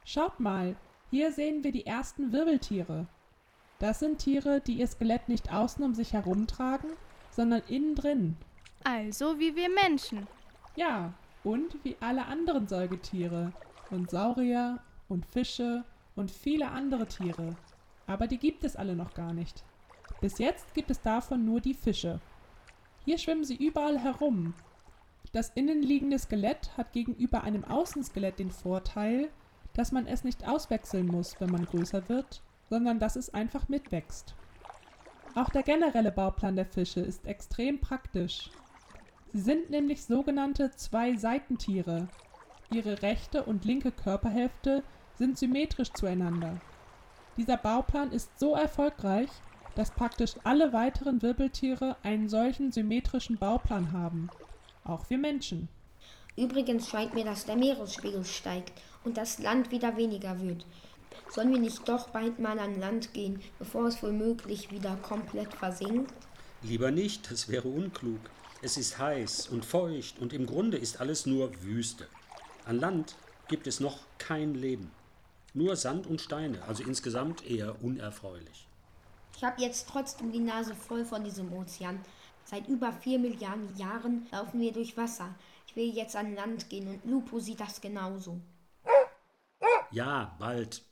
Schaut mal, hier sehen wir die ersten Wirbeltiere. Das sind Tiere, die ihr Skelett nicht außen um sich herumtragen, sondern innen drin. Also wie wir Menschen. Ja, und wie alle anderen Säugetiere und Saurier und Fische und viele andere Tiere. Aber die gibt es alle noch gar nicht. Bis jetzt gibt es davon nur die Fische. Hier schwimmen sie überall herum. Das innenliegende Skelett hat gegenüber einem Außenskelett den Vorteil, dass man es nicht auswechseln muss, wenn man größer wird, sondern dass es einfach mitwächst. Auch der generelle Bauplan der Fische ist extrem praktisch. Sie sind nämlich sogenannte Zwei-Seitentiere. Ihre rechte und linke Körperhälfte sind symmetrisch zueinander. Dieser Bauplan ist so erfolgreich, dass praktisch alle weiteren Wirbeltiere einen solchen symmetrischen Bauplan haben. Auch wir Menschen. Übrigens scheint mir, dass der Meeresspiegel steigt und das Land wieder weniger wird. Sollen wir nicht doch bald mal an Land gehen, bevor es womöglich wieder komplett versinkt? Lieber nicht, das wäre unklug. Es ist heiß und feucht und im Grunde ist alles nur Wüste. An Land gibt es noch kein Leben. Nur Sand und Steine, also insgesamt eher unerfreulich. Ich habe jetzt trotzdem die Nase voll von diesem Ozean. Seit über 4 Milliarden Jahren laufen wir durch Wasser. Ich will jetzt an Land gehen und Lupo sieht das genauso. Ja, bald.